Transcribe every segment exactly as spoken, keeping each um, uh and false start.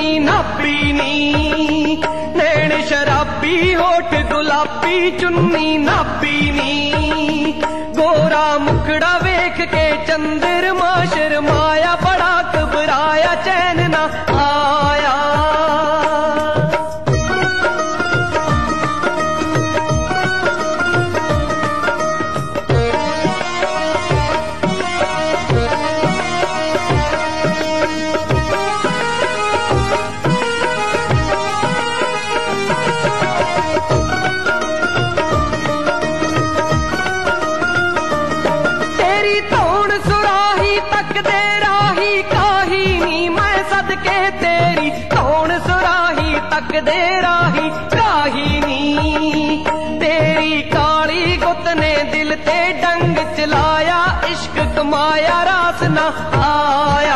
चुन्नी नापी नी, नैन शराबी होठ गुलाबी चुन्नी नापी नी। गोरा मुखड़ा वेख के चंद्रमा शर्माया, बड़ा घबराया चैन ना आया। दे राही काही नी, तेरी काली गुत ने दिल ते डंग चलाया, इश्क कमाया रास ना आया।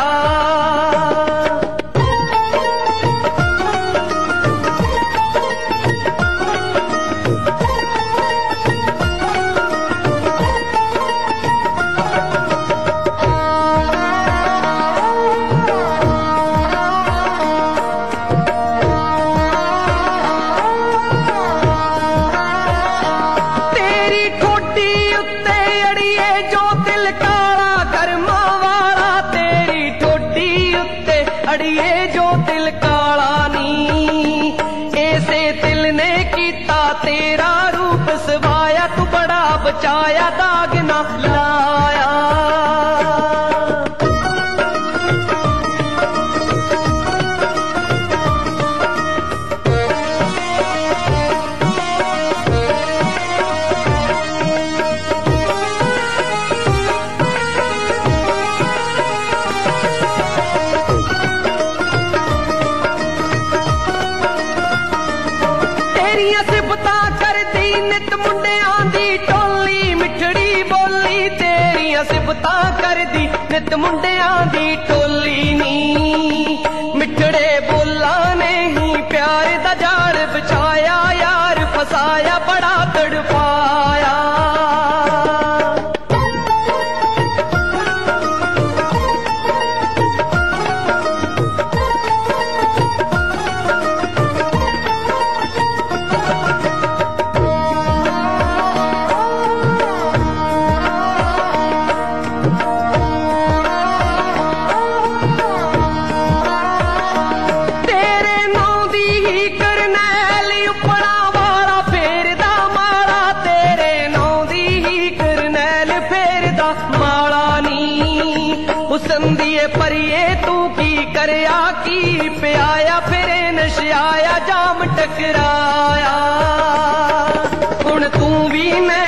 अड़िए जो दिल काला नी, ऐसे दिल ने कीता तेरा रूप सवाया, तू बड़ा बचाया दाग ना लाया। सिफता कर दी नित मुंडियां दी टोली, मिठड़ी बोली तेरिया सिफता कर दी नित मुंडियां दी टोली नी। मिठड़े बोला ने ही प्यार दा जाल बिछाया, यार फसाया बड़ा तड़पाया। हुसन दिए परिए तू की करया, की प्याया फिरे नशयाया, जाम टकराया। हुण तू भी मैं